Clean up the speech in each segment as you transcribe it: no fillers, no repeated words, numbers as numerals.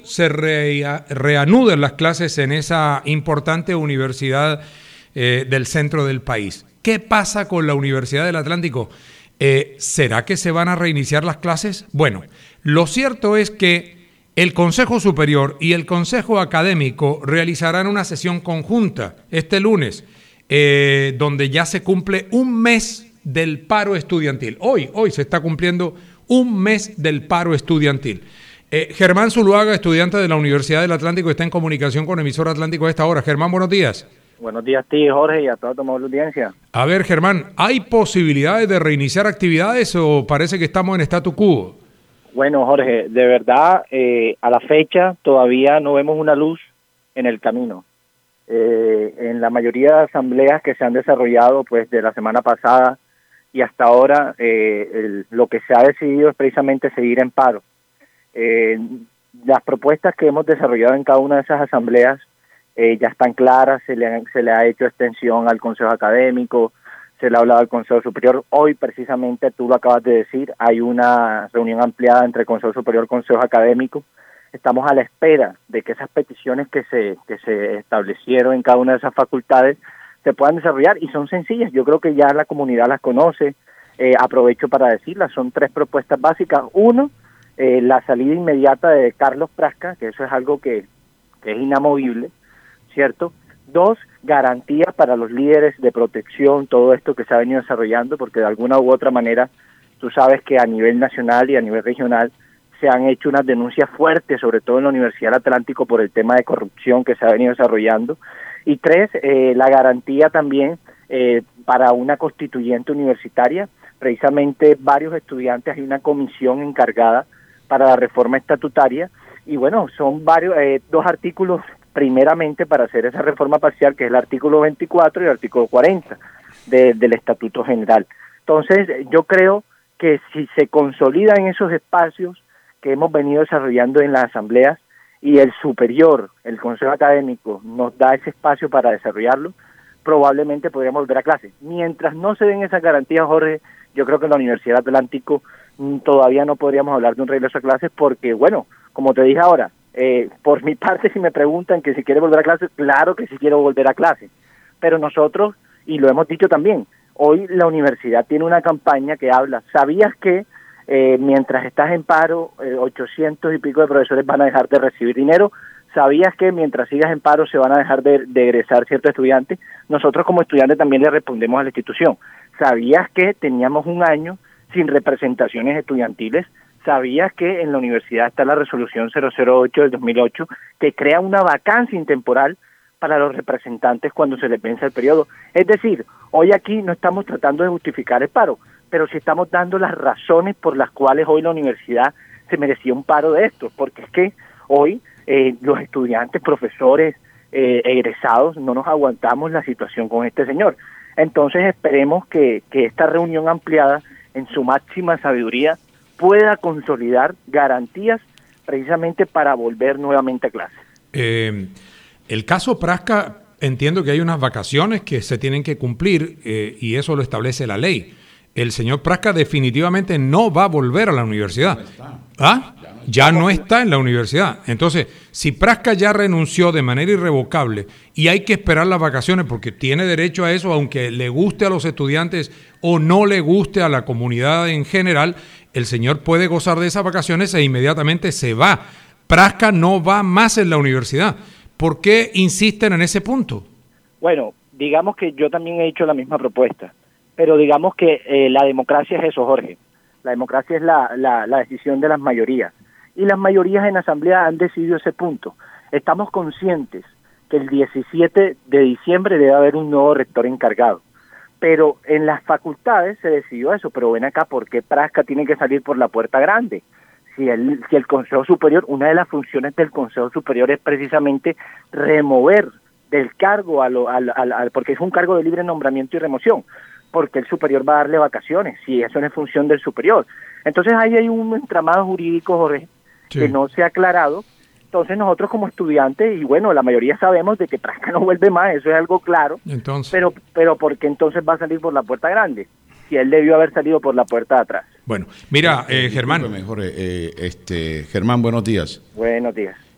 se reanuden las clases en esa importante universidad del centro del país. ¿Qué pasa con la Universidad del Atlántico? ¿Será que se van a reiniciar las clases? Bueno, lo cierto es que el Consejo Superior y el Consejo Académico realizarán una sesión conjunta este lunes, donde ya se cumple un mes del paro estudiantil. Hoy se está cumpliendo un mes del paro estudiantil. Germán Zuluaga, estudiante de la Universidad del Atlántico, está en comunicación con Emisora Atlántico a esta hora. Germán, buenos días. Buenos días a ti, Jorge, y a toda tu audiencia. A ver, Germán, ¿hay posibilidades de reiniciar actividades o parece que estamos en statu quo? Bueno, Jorge, de verdad, a la fecha todavía no vemos una luz en el camino. En la mayoría de asambleas que se han desarrollado pues de la semana pasada y hasta ahora, lo que se ha decidido es precisamente seguir en paro. Las propuestas que hemos desarrollado en cada una de esas asambleas ya están claras, se le ha hecho extensión al Consejo Académico, se le ha hablado al Consejo Superior. Hoy, precisamente, tú lo acabas de decir, hay una reunión ampliada entre Consejo Superior y Consejo Académico. Estamos a la espera de que esas peticiones que se establecieron en cada una de esas facultades se puedan desarrollar, y son sencillas. Yo creo que ya la comunidad las conoce. Aprovecho para decirlas, son 3 propuestas básicas. 1, la salida inmediata de Carlos Prasca, que eso es algo que es inamovible, ¿cierto? 2, garantías para los líderes de protección, todo esto que se ha venido desarrollando, porque de alguna u otra manera, tú sabes que a nivel nacional y a nivel regional se han hecho unas denuncias fuertes, sobre todo en la Universidad del Atlántico, por el tema de corrupción que se ha venido desarrollando. Y 3, la garantía también para una constituyente universitaria. Precisamente varios estudiantes, hay una comisión encargada para la reforma estatutaria, y bueno, son varios 2 artículos primeramente para hacer esa reforma parcial, que es el artículo 24 y el artículo 40 del Estatuto General. Entonces, yo creo que si se consolidan esos espacios que hemos venido desarrollando en las asambleas, y el superior, el Consejo Académico, nos da ese espacio para desarrollarlo, probablemente podríamos volver a clase. Mientras no se den esas garantías, Jorge, yo creo que en la Universidad del Atlántico todavía no podríamos hablar de un regreso a clases, porque, bueno, como te dije ahora, por mi parte, si me preguntan que si quiere volver a clase, claro que sí quiero volver a clase. Pero nosotros, y lo hemos dicho también, hoy la universidad tiene una campaña que habla, ¿sabías que mientras estás en paro, 800 y pico de profesores van a dejar de recibir dinero? ¿Sabías que mientras sigas en paro se van a dejar de egresar ciertos estudiantes? Nosotros como estudiantes también le respondemos a la institución. ¿Sabías que teníamos un año sin representaciones estudiantiles? ¿Sabías que en la universidad está la resolución 008 del 2008 que crea una vacancia intemporal para los representantes cuando se les vence el periodo? Es decir, hoy aquí no estamos tratando de justificar el paro, pero sí estamos dando las razones por las cuales hoy la universidad se merecía un paro de estos, porque es que hoy los estudiantes, profesores, egresados, no nos aguantamos la situación con este señor. Entonces esperemos que esta reunión ampliada, en su máxima sabiduría, pueda consolidar garantías precisamente para volver nuevamente a clase. El caso Prasca, entiendo que hay unas vacaciones que se tienen que cumplir y eso lo establece la ley. El señor Prasca definitivamente no va a volver a la universidad. ¿Ah? Ya no está en la universidad. Entonces, si Prasca ya renunció de manera irrevocable y hay que esperar las vacaciones porque tiene derecho a eso, aunque le guste a los estudiantes o no le guste a la comunidad en general, el señor puede gozar de esas vacaciones e inmediatamente se va. Prasca no va más en la universidad. ¿Por qué insisten en ese punto? Bueno, digamos que yo también he hecho la misma propuesta, pero digamos que la democracia es eso, Jorge. La democracia es la decisión de las mayorías. Y las mayorías en asamblea han decidido ese punto. Estamos conscientes que el 17 de diciembre debe haber un nuevo rector encargado. Pero en las facultades se decidió eso. Pero ven acá, ¿por qué Prasca tiene que salir por la puerta grande? Si el Consejo Superior, una de las funciones del Consejo Superior es precisamente remover del cargo, porque es un cargo de libre nombramiento y remoción, porque el superior va a darle vacaciones, si eso no es función del superior. Entonces ahí hay un entramado jurídico, Jorge, sí, que no se ha aclarado. Entonces nosotros como estudiantes, y bueno, la mayoría sabemos de que Prasca no vuelve más, eso es algo claro. Entonces, pero ¿por qué entonces va a salir por la puerta grande? Si él debió haber salido por la puerta de atrás. Bueno, mira, Germán. Germán, buenos días. Buenos días.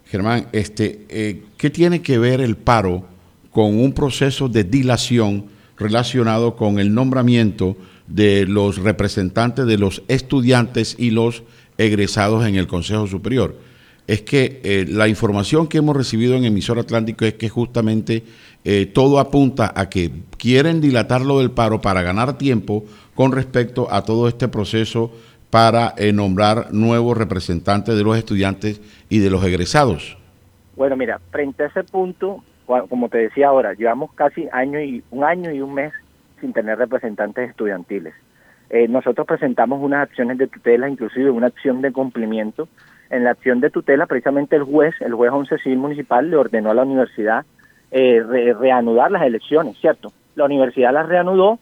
Germán, ¿qué tiene que ver el paro con un proceso de dilación relacionado con el nombramiento de los representantes de los estudiantes y los egresados en el Consejo Superior? Es que la información que hemos recibido en Emisora Atlántico es que justamente todo apunta a que quieren dilatar lo del paro para ganar tiempo con respecto a todo este proceso para nombrar nuevos representantes de los estudiantes y de los egresados. Bueno, mira, frente a ese punto, como te decía ahora, llevamos casi un año y un mes sin tener representantes estudiantiles. Nosotros presentamos unas acciones de tutela, inclusive una acción de cumplimiento. En la acción de tutela, precisamente el juez 11 civil municipal, le ordenó a la universidad reanudar las elecciones, ¿cierto? La universidad las reanudó,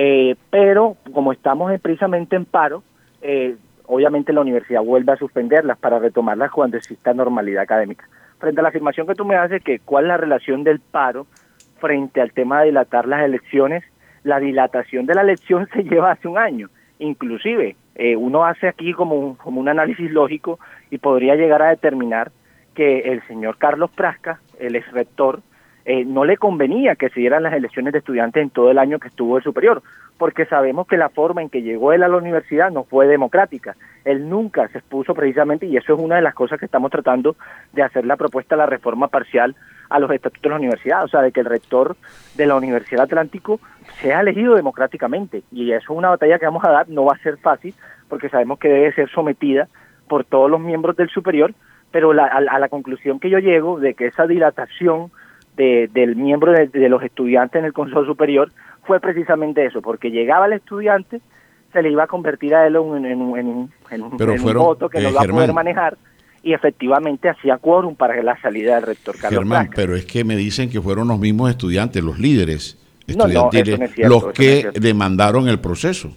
pero como estamos precisamente en paro, obviamente la universidad vuelve a suspenderlas para retomarlas cuando exista normalidad académica. Frente a la afirmación que tú me haces, que cuál es la relación del paro frente al tema de dilatar las elecciones, la dilatación de la elección se lleva hace un año. Inclusive, uno hace aquí como un análisis lógico y podría llegar a determinar que el señor Carlos Prasca, el ex rector, no le convenía que se dieran las elecciones de estudiantes en todo el año que estuvo el superior, porque sabemos que la forma en que llegó él a la universidad no fue democrática. Él nunca se expuso precisamente, y eso es una de las cosas que estamos tratando de hacer la propuesta de la reforma parcial a los estatutos de la universidad, o sea, de que el rector de la Universidad Atlántico sea elegido democráticamente, y eso es una batalla que vamos a dar, no va a ser fácil, porque sabemos que debe ser sometida por todos los miembros del superior, pero a la conclusión que yo llego de que esa dilatación del miembro de los estudiantes en el Consejo Superior fue precisamente eso, porque llegaba el estudiante, se le iba a convertir a él en un voto que no va a poder manejar, y efectivamente hacía quórum para la salida del rector Carlos Prasca. Pero es que me dicen que fueron los mismos estudiantes, los líderes estudiantiles, no es cierto, los que demandaron el proceso.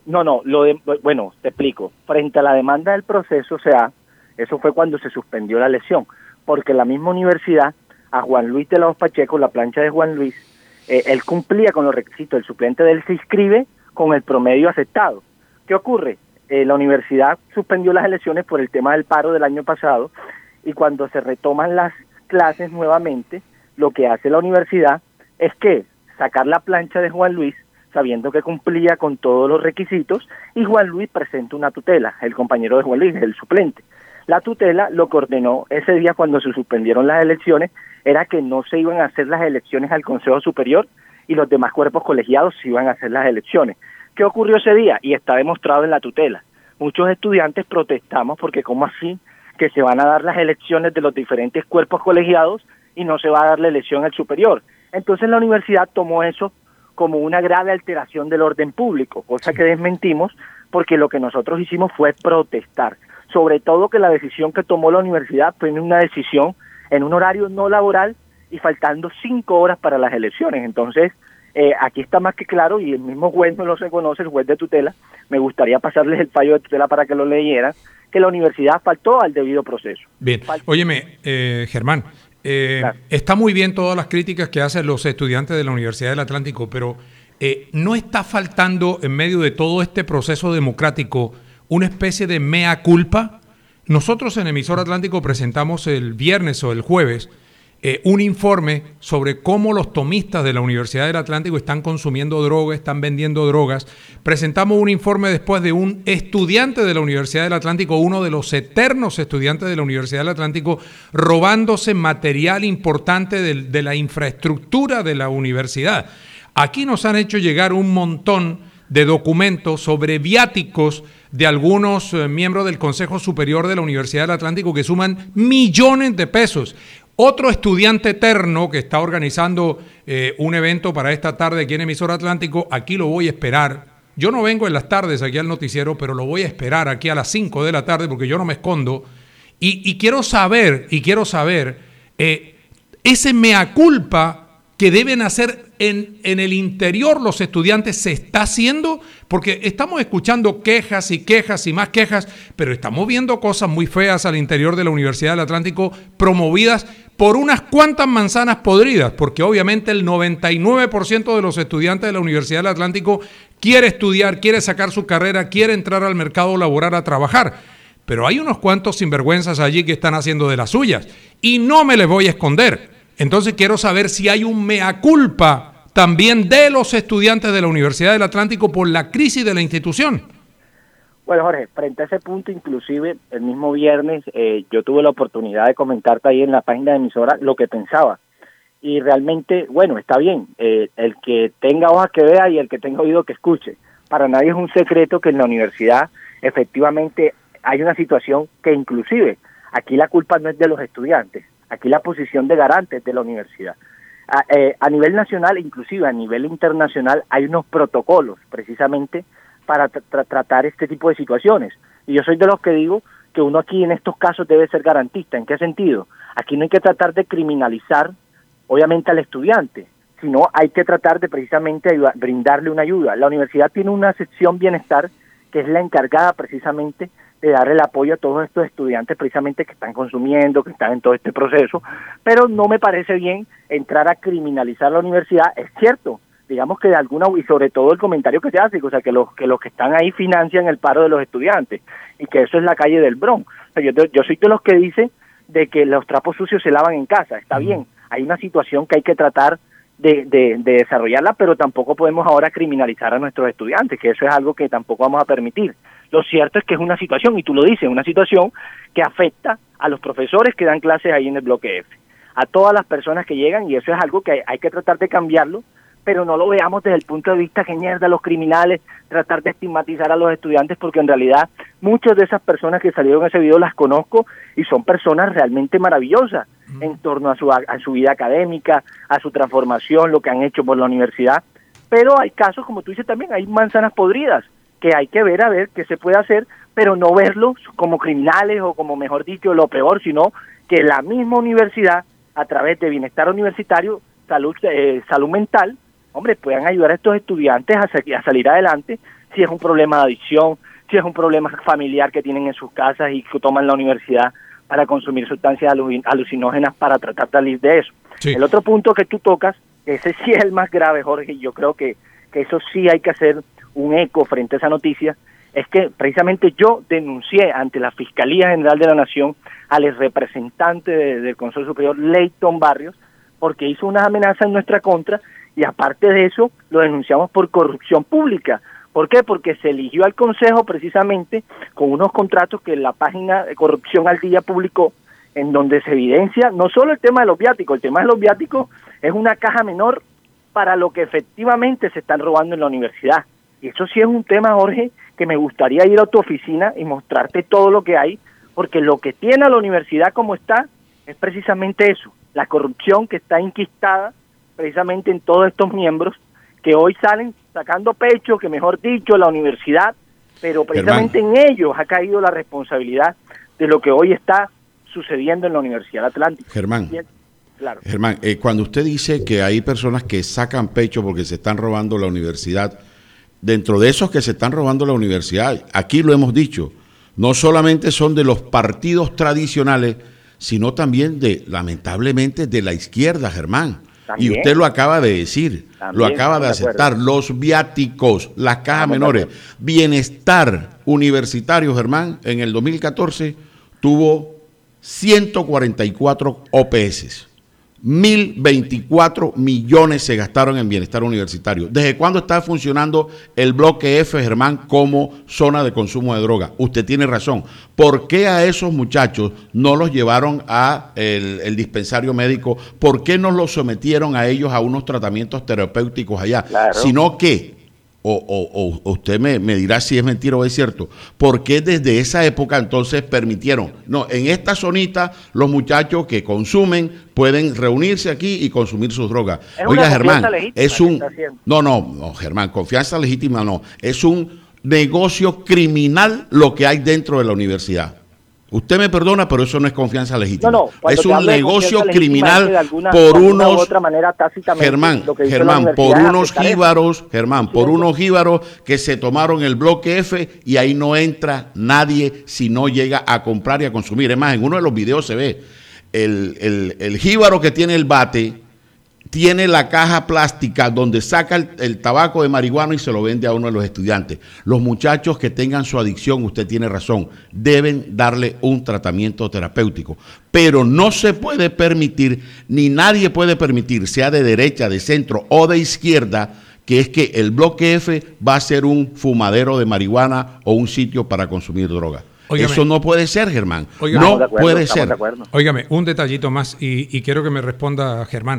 Bueno, te explico. Frente a la demanda del proceso, o sea, eso fue cuando se suspendió la elección, porque la misma universidad, a Juan Luis de la Hoz Pacheco, la plancha de Juan Luis, él cumplía con los requisitos, el suplente de él se inscribe con el promedio aceptado. ¿Qué ocurre? La universidad suspendió las elecciones por el tema del paro del año pasado, y cuando se retoman las clases nuevamente, lo que hace la universidad es que sacar la plancha de Juan Luis, sabiendo que cumplía con todos los requisitos, y Juan Luis presenta una tutela, el compañero de Juan Luis, el suplente. La tutela lo que ordenó ese día cuando se suspendieron las elecciones era que no se iban a hacer las elecciones al Consejo Superior y los demás cuerpos colegiados se iban a hacer las elecciones. ¿Qué ocurrió ese día? Y está demostrado en la tutela. Muchos estudiantes protestamos porque ¿cómo así que se van a dar las elecciones de los diferentes cuerpos colegiados y no se va a dar la elección al superior? Entonces la universidad tomó eso como una grave alteración del orden público, cosa que desmentimos porque lo que nosotros hicimos fue protestar. Sobre todo que la decisión que tomó la universidad fue una decisión en un horario no laboral y faltando 5 horas para las elecciones. Entonces, aquí está más que claro, y el mismo juez no lo reconoce, el juez de tutela, me gustaría pasarles el fallo de tutela para que lo leyeran, que la universidad faltó al debido proceso. Bien, óyeme, Germán, claro, está muy bien todas las críticas que hacen los estudiantes de la Universidad del Atlántico, pero ¿no está faltando en medio de todo este proceso democrático una especie de mea culpa? Nosotros en Emisora Atlántico presentamos el viernes o el jueves un informe sobre cómo los tomistas de la Universidad del Atlántico están consumiendo droga, están vendiendo drogas. Presentamos un informe después de un estudiante de la Universidad del Atlántico, uno de los eternos estudiantes de la Universidad del Atlántico, robándose material importante de la infraestructura de la universidad. Aquí nos han hecho llegar un montón de documentos sobre viáticos de algunos miembros del Consejo Superior de la Universidad del Atlántico que suman millones de pesos. Otro estudiante eterno que está organizando un evento para esta tarde aquí en Emisora Atlántico, aquí lo voy a esperar. Yo no vengo en las tardes aquí al noticiero, pero lo voy a esperar aquí a las 5 de la tarde porque yo no me escondo. Y quiero saber, ese mea culpa que deben hacer en el interior los estudiantes, ¿se está haciendo? Porque estamos escuchando quejas y más quejas, pero estamos viendo cosas muy feas al interior de la Universidad del Atlántico promovidas por unas cuantas manzanas podridas, porque obviamente el 99% de los estudiantes de la Universidad del Atlántico quiere estudiar, quiere sacar su carrera, quiere entrar al mercado laboral a trabajar. pero hay unos cuantos sinvergüenzas allí que están haciendo de las suyas y no me les voy a esconder. Entonces quiero saber si hay un mea culpa también de los estudiantes de la Universidad del Atlántico por la crisis de la institución. Bueno, Jorge, frente a ese punto, inclusive el mismo viernes yo tuve la oportunidad de comentarte ahí en la página de emisora lo que pensaba. Y realmente, bueno, está bien, el que tenga ojos que vea y el que tenga oído que escuche. Para nadie es un secreto que en la universidad efectivamente hay una situación que inclusive aquí la culpa no es de los estudiantes, aquí la posición de garantes de la universidad. A nivel nacional, inclusive a nivel internacional, hay unos protocolos precisamente para tratar este tipo de situaciones. Y yo soy de los que digo que uno aquí en estos casos debe ser garantista. ¿En qué sentido? Aquí no hay que tratar de criminalizar, obviamente, al estudiante, sino hay que tratar de precisamente brindarle una ayuda. La universidad tiene una sección bienestar que es la encargada precisamente de dar el apoyo a todos estos estudiantes precisamente que están consumiendo, que están en todo este proceso, pero no me parece bien entrar a criminalizar la universidad. Es cierto, digamos que de alguna, y sobre todo el comentario que se hace, o sea, que los que están ahí financian el paro de los estudiantes, y que eso es la calle del Bronx. O sea, yo soy de los que dice de que los trapos sucios se lavan en casa, está bien, hay una situación que hay que tratar de desarrollarla, pero tampoco podemos ahora criminalizar a nuestros estudiantes, que eso es algo que tampoco vamos a permitir. Lo cierto es que es una situación, y tú lo dices, una situación que afecta a los profesores que dan clases ahí en el bloque F, a todas las personas que llegan, y eso es algo que hay que tratar de cambiarlo, pero no lo veamos desde el punto de vista que mierda los criminales, tratar de estigmatizar a los estudiantes, porque en realidad muchas de esas personas que salieron en ese video las conozco y son personas realmente maravillosas en torno a su vida académica, a su transformación, lo que han hecho por la universidad, pero hay casos, como tú dices también, hay manzanas podridas que hay que ver a ver qué se puede hacer, pero no verlos como criminales o como, mejor dicho, lo peor, sino que la misma universidad, a través de bienestar universitario, salud mental, hombre, puedan ayudar a estos estudiantes a salir adelante si es un problema de adicción, si es un problema familiar que tienen en sus casas y que toman la universidad para consumir sustancias alucinógenas para tratar de salir de eso. Sí. El otro punto que tú tocas, ese sí es el más grave, Jorge, y yo creo que eso sí hay que hacer un eco frente a esa noticia, es que precisamente yo denuncié ante la Fiscalía General de la Nación al representante del Consejo Superior, Leighton Barrios, porque hizo unas amenazas en nuestra contra, y aparte de eso lo denunciamos por corrupción pública. ¿Por qué? Porque se eligió al Consejo precisamente con unos contratos que la página de Corrupción al Día publicó, en donde se evidencia no solo el tema de los viáticos, el tema de los viáticos es una caja menor para lo que efectivamente se están robando en la universidad. Y eso sí es un tema, Jorge, que me gustaría ir a tu oficina y mostrarte todo lo que hay, porque lo que tiene a la universidad como está es precisamente eso, la corrupción que está enquistada precisamente en todos estos miembros que hoy salen sacando pecho, que mejor dicho, la universidad, pero precisamente Germán, en ellos ha caído la responsabilidad de lo que hoy está sucediendo en la Universidad Atlántica. Germán, claro. Germán, cuando usted dice que hay personas que sacan pecho porque se están robando la universidad, dentro de esos que se están robando la universidad, aquí lo hemos dicho, no solamente son de los partidos tradicionales, sino también lamentablemente, de la izquierda, Germán. También. Y usted lo acaba de decir, también, lo acaba de aceptar, los viáticos, las cajas menores, bienestar universitario, Germán, en el 2014 tuvo 144 OPS, 1.024 millones se gastaron en bienestar universitario. ¿Desde cuándo está funcionando el bloque F, Germán, como zona de consumo de droga? Usted tiene razón. ¿Por qué a esos muchachos no los llevaron a el dispensario médico? ¿Por qué no los sometieron a ellos a unos tratamientos terapéuticos allá? Claro. Sino que, o usted me dirá si es mentira o es cierto, ¿por qué desde esa época entonces permitieron? No, en esta zonita los muchachos que consumen pueden reunirse aquí y consumir sus drogas. Oiga, Germán, es un... No, Germán, confianza legítima no. Es un negocio criminal lo que hay dentro de la universidad. Usted me perdona, pero eso no es confianza legítima. No, es un negocio criminal por unos... otra manera, Germán, por unos jíbaros, por unos jíbaros que se tomaron el bloque F y ahí no entra nadie si no llega a comprar y a consumir. Es más, en uno de los videos se ve el jíbaro que tiene el bate tiene la caja plástica donde saca el tabaco de marihuana y se lo vende a uno de los estudiantes. Los muchachos que tengan su adicción, usted tiene razón, deben darle un tratamiento terapéutico. Pero no se puede permitir, ni nadie puede permitir, sea de derecha, de centro o de izquierda, que es que el Bloque F va a ser un fumadero de marihuana o un sitio para consumir droga. Óigame, eso no puede ser, Germán. Óigame, no puede ser. Óigame, un detallito más y quiero que me responda Germán.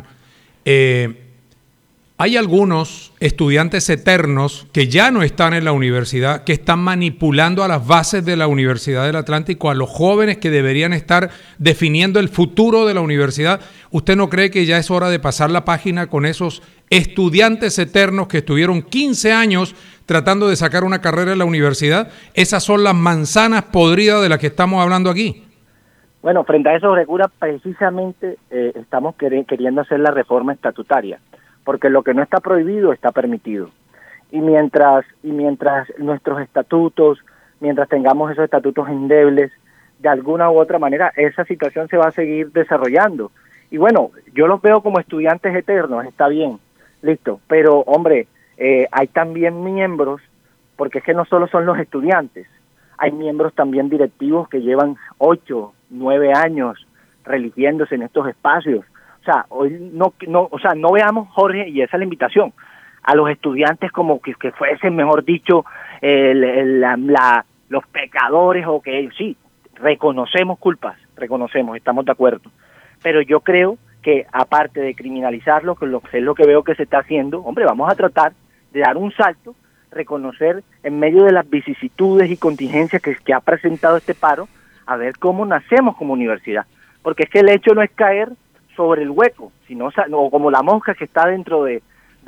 Hay algunos estudiantes eternos que ya no están en la universidad, que están manipulando a las bases de la Universidad del Atlántico, a los jóvenes que deberían estar definiendo el futuro de la universidad. ¿Usted no cree que ya es hora de pasar la página con esos estudiantes eternos que estuvieron 15 años tratando de sacar una carrera en la universidad? Esas son las manzanas podridas de las que estamos hablando aquí. Bueno, frente a eso, Recura, precisamente estamos queriendo hacer la reforma estatutaria, porque lo que no está prohibido está permitido. Y mientras nuestros estatutos, mientras tengamos esos estatutos endebles, de alguna u otra manera, esa situación se va a seguir desarrollando. Y bueno, yo los veo como estudiantes eternos, está bien, listo, pero hombre, hay también miembros, porque es que no solo son los estudiantes, hay miembros también directivos que llevan 8, 9 años religiéndose en estos espacios. O sea, hoy no veamos, Jorge, y esa es la invitación, a los estudiantes como que fuesen, mejor dicho, los pecadores, o que sí, reconocemos culpas, estamos de acuerdo. Pero yo creo que aparte de criminalizarlo, que es lo que veo que se está haciendo, hombre, vamos a tratar de dar un salto, reconocer en medio de las vicisitudes y contingencias que ha presentado este paro, a ver cómo nacemos como universidad. Porque es que el hecho no es caer sobre el hueco, sino o como la mosca que está dentro de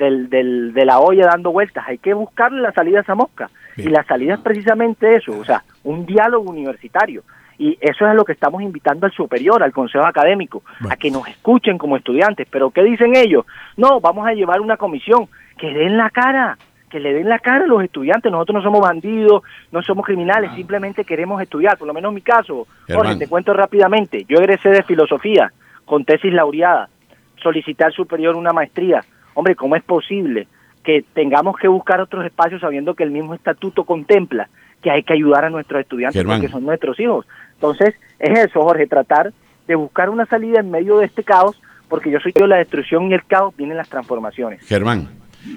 la olla dando vueltas. Hay que buscarle la salida a esa mosca. Bien. Y la salida es precisamente eso, o sea, un diálogo universitario. Y eso es lo que estamos invitando al superior, al consejo académico, a que nos escuchen como estudiantes. Pero ¿qué dicen ellos? No, vamos a llevar una comisión, que le den la cara a los estudiantes. Nosotros no somos bandidos, no somos criminales, simplemente queremos estudiar. Por lo menos en mi caso, Jorge, te cuento rápidamente, yo egresé de filosofía, con tesis laureada, solicité al superior una maestría. Hombre, ¿cómo es posible que tengamos que buscar otros espacios sabiendo que el mismo estatuto contempla que hay que ayudar a nuestros estudiantes, Germán, porque son nuestros hijos? Entonces, es eso, Jorge, tratar de buscar una salida en medio de este caos, porque yo soy yo la destrucción y el caos, vienen las transformaciones. Germán,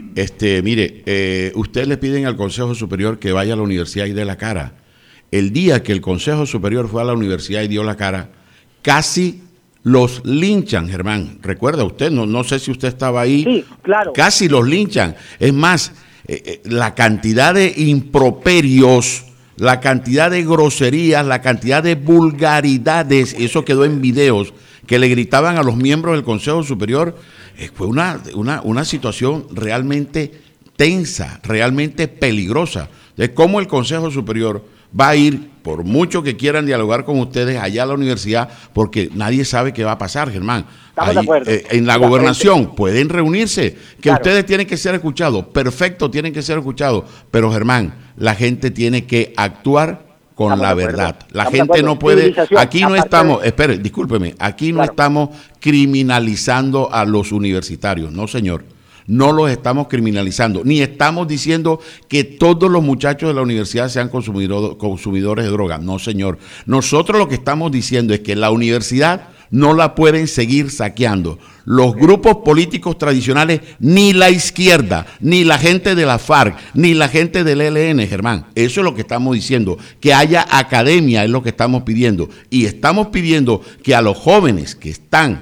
mire, ustedes le piden al Consejo Superior que vaya a la universidad y dé la cara. El día que el Consejo Superior fue a la universidad y dio la cara, casi los linchan, Germán. ¿Recuerda usted? No sé si usted estaba ahí. Sí, claro. Casi los linchan. Es más, la cantidad de improperios, la cantidad de groserías, la cantidad de vulgaridades, eso quedó en videos, que le gritaban a los miembros del Consejo Superior, fue una situación realmente tensa, realmente peligrosa. De cómo el Consejo Superior va a ir, por mucho que quieran dialogar con ustedes, allá a la universidad, porque nadie sabe qué va a pasar, Germán. Estamos de acuerdo. En la gobernación pueden reunirse, que claro, ustedes tienen que ser escuchados, perfecto, tienen que ser escuchados, pero Germán, la gente tiene que actuar con la verdad. La gente no puede, aquí no estamos, espere, discúlpeme, aquí no estamos criminalizando a los universitarios, no señor. No los estamos criminalizando, ni estamos diciendo que todos los muchachos de la universidad sean consumidores de droga. No, señor. Nosotros lo que estamos diciendo es que la universidad no la pueden seguir saqueando. Los grupos políticos tradicionales, ni la izquierda, ni la gente de la FARC, ni la gente del ELN, Germán. Eso es lo que estamos diciendo. Que haya academia es lo que estamos pidiendo. Y estamos pidiendo que a los jóvenes que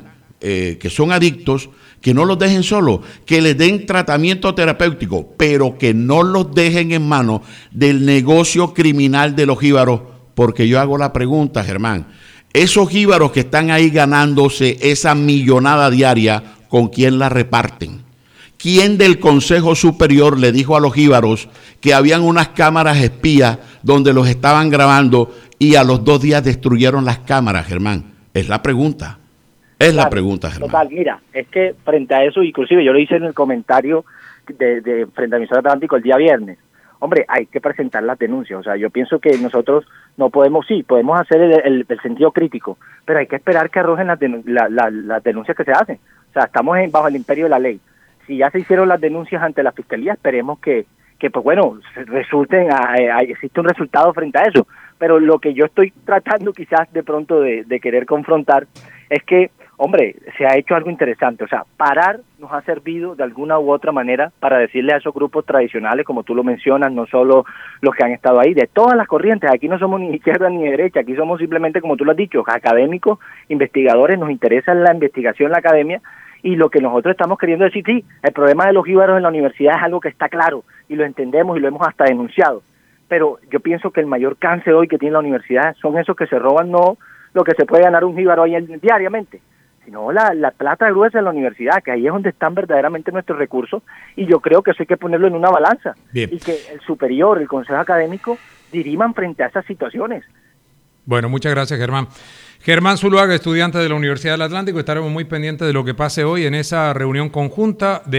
son adictos, que no los dejen solos, que les den tratamiento terapéutico, pero que no los dejen en manos del negocio criminal de los jíbaros, porque yo hago la pregunta, Germán, esos jíbaros que están ahí ganándose esa millonada diaria, ¿con quién la reparten? ¿Quién del Consejo Superior le dijo a los jíbaros que habían unas cámaras espías donde los estaban grabando y a los 2 días destruyeron las cámaras, Germán? Es la pregunta. Es la pregunta, Germán. Total, mira, es que frente a eso, inclusive yo lo hice en el comentario de frente a emisor Atlántico el día viernes. Hombre, hay que presentar las denuncias. O sea, yo pienso que nosotros no podemos, sí, podemos hacer el sentido crítico, pero hay que esperar que arrojen las denuncias que se hacen. O sea, estamos bajo el imperio de la ley. Si ya se hicieron las denuncias ante la Fiscalía, esperemos que pues bueno, existe un resultado frente a eso. Pero lo que yo estoy tratando quizás de pronto de querer confrontar es que, hombre, se ha hecho algo interesante. O sea, parar nos ha servido de alguna u otra manera para decirle a esos grupos tradicionales, como tú lo mencionas, no solo los que han estado ahí, de todas las corrientes. Aquí no somos ni izquierda ni derecha, aquí somos simplemente, como tú lo has dicho, académicos, investigadores, nos interesa la investigación, la academia, y lo que nosotros estamos queriendo decir, sí, el problema de los jíbaros en la universidad es algo que está claro, y lo entendemos y lo hemos hasta denunciado. Pero yo pienso que el mayor cáncer hoy que tiene la universidad son esos que se roban, no lo que se puede ganar un jíbaro ahí diariamente, sino la plata gruesa de la universidad, que ahí es donde están verdaderamente nuestros recursos, y yo creo que eso hay que ponerlo en una balanza. Bien. Y que el superior, el consejo académico, diriman frente a esas situaciones. Bueno, muchas gracias, Germán. Germán Zuluaga, estudiante de la Universidad del Atlántico, estaremos muy pendientes de lo que pase hoy en esa reunión conjunta de